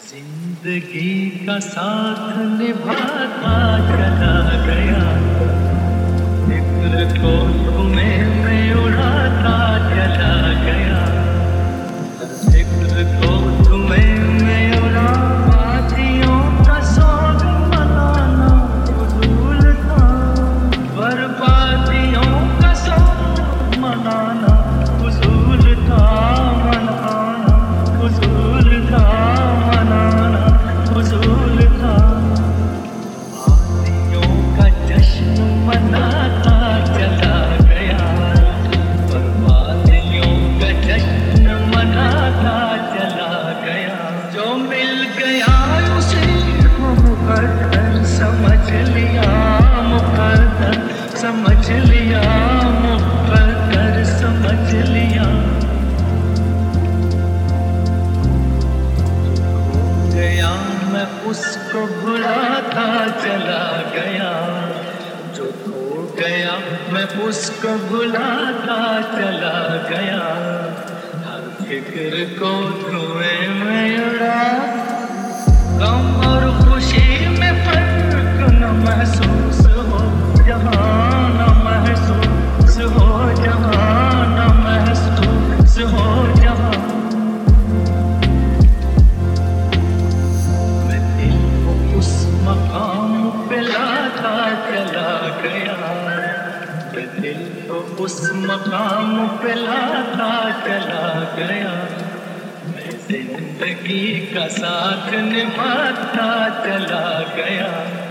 زندگی کا ساتھ نبھاتا چلا گیا، فکر کو تمہیں میں اڑاتا چلا گیا، فکر کو تمہیں میں اڑا باتیوں کا سوگ منانا فضول تھا، بربادیوں کا سوگ منانا فضول تھا، منانا فضول تھا، منانا فضول تھا، آتیوں کا جشن مناتا چلا گیا، بربادیوں کا جشن مناتا چلا گیا، جو مل گیا اسے مقدر سمجھ لیا، مقدر سمجھ لیا، مقدر سمجھ لیا، گیا میں اس کو بھلاتا چلا گیا، جو کھو گیا میں اس کو بھلاتا چلا گیا، ہر فکر کو دھوئیں میں اڑا، غم اور خوشی میں فرق نہ محسوس ہو جہاں، نہ محسوس ہو جہاں، نہ محسوس ہو جہاں، اس مقام پہ لاتا چلا گیا، کہ دل کو اس مقام پہ لاتا چلا گیا، میں زندگی کا ساتھ نبھاتا چلا گیا۔